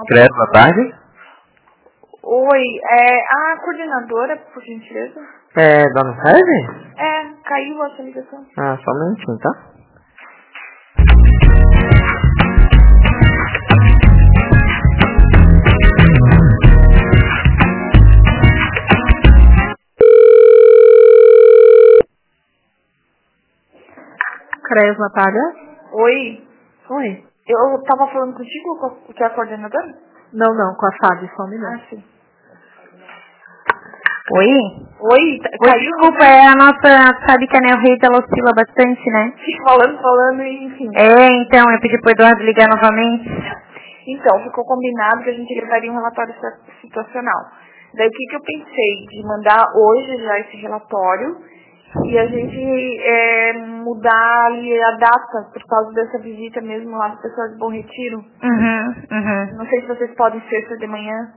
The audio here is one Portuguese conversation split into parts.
Credo, boa tarde. Oi, é a coordenadora, por gentileza? Dona Sérgio? Caiu essa ligação. Só um minutinho, tá? Creio, Natália? Oi, Oi. eu tava falando contigo, que é a coordenadora? Não, com a Fábio, só um minuto. Sim. Oi, Caiu? desculpa, a nossa, sabe que a Neo Rede ela oscila bastante, né? Fico falando e enfim. Então, eu pedi pro Eduardo ligar novamente. Então, ficou combinado que a gente levaria um relatório situacional. Daí o que eu pensei? De mandar hoje já esse relatório e a gente mudar ali a data por causa dessa visita mesmo lá do pessoal de Bom Retiro. Não sei se vocês podem sexta de manhã.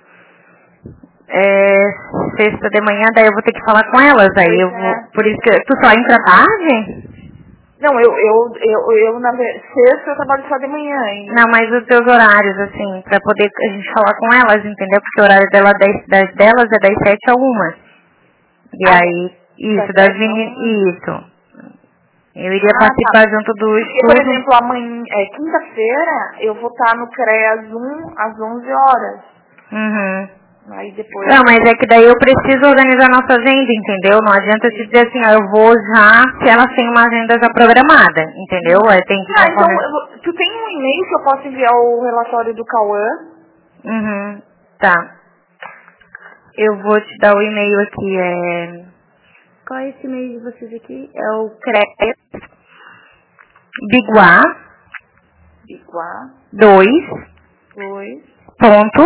Sexta de manhã, daí eu vou ter que falar com elas, aí eu vou, por isso que tu só entra tarde? Não, sexta eu trabalho só de manhã. Não, mas os teus horários, assim, pra poder a gente falar com elas, entendeu? Porque o horário delas é das 7 a 1. E aí, isso, das meninas, isso. Eu iria participar junto do estudo. Por exemplo, amanhã, quinta-feira, eu vou estar no CREAS 1 às 11 horas. Aí depois... Não, mas é que daí eu preciso organizar nossa agenda, entendeu? Não adianta te dizer assim, eu vou já, se elas têm uma agenda já programada, entendeu? Tem que então, tu tem um e-mail que eu posso enviar o relatório do Cauã? Tá. Eu vou te dar o e-mail aqui, Qual é esse e-mail de vocês aqui? É o CREAS Biguá 2 ponto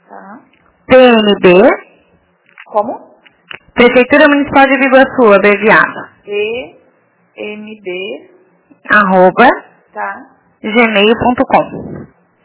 PMB. Como? Prefeitura Municipal de Biguaçu, abreviado. PMB. @gmail.com.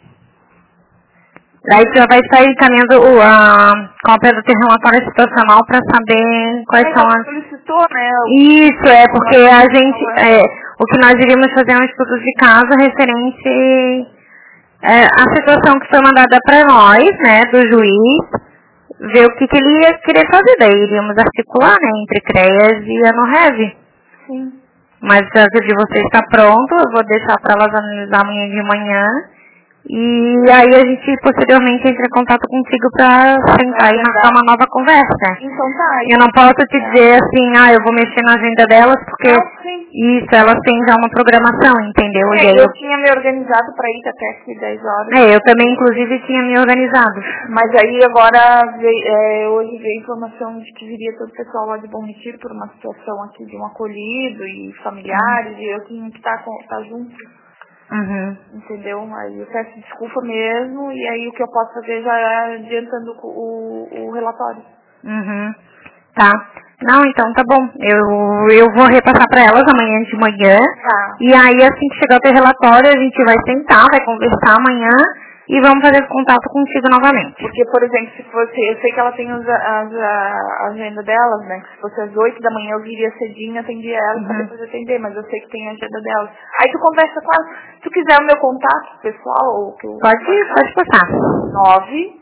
Daí você já vai estar encaminhando a cópia do teu relatório situacional para saber quais são as... solicitou, né? Isso, porque a gente... o que nós iríamos fazer é um estudo de caso referente à situação que foi mandada para nós, né, do juiz, ver o que ele ia querer fazer. Daí iríamos articular, né, entre CREAS e a NORREV. Sim. Mas se a de vocês está pronto, eu vou deixar para elas analisar amanhã de manhã. E aí a gente posteriormente entra em contato contigo para sentar e marcar uma nova conversa. Então tá. Eu não posso te dizer assim, eu vou mexer na agenda delas, porque isso, elas têm já uma programação, entendeu? E aí eu tinha me organizado para ir até aqui 10 horas. Eu também, inclusive, tinha me organizado. Mas aí agora, hoje veio a informação de que viria todo o pessoal lá de Bom Retiro por uma situação aqui de um acolhido e familiares, e eu tinha que estar junto. Entendeu? Aí eu peço desculpa mesmo, e aí o que eu posso fazer já é adiantando o relatório. Tá. Não, então tá bom. Eu vou repassar para elas amanhã de manhã. Tá. E aí assim que chegar o teu relatório, a gente vai sentar, vai conversar amanhã e vamos fazer contato contigo novamente. Porque, por exemplo, se fosse, eu sei que ela tem a agenda delas, né? Que se fosse às 8 da manhã eu viria cedinho, atendia elas para depois atender, mas eu sei que tem a agenda delas. Aí tu conversa com elas. Se tu quiser o meu contato pessoal, ou que eu... Pode passar. 9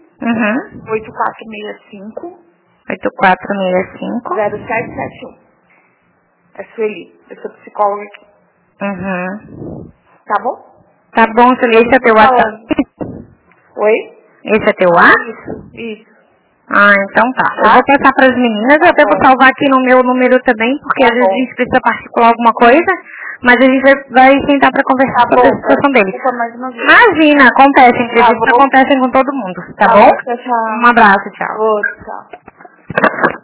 8465 0771. É Sueli, eu sou psicóloga aqui. Tá bom? Tá bom, Sueli, esse é teu WhatsApp? Oi? Esse é teu WhatsApp? Isso. Então tá. Eu vou passar para as meninas, eu até vou salvar aqui no meu número também, porque às vezes a gente precisa particular alguma coisa, mas a gente vai sentar para conversar sobre a situação deles. Imagina, entrevistas acontecem com todo mundo, tá bom? Tchau. Um abraço, tchau. Tchau.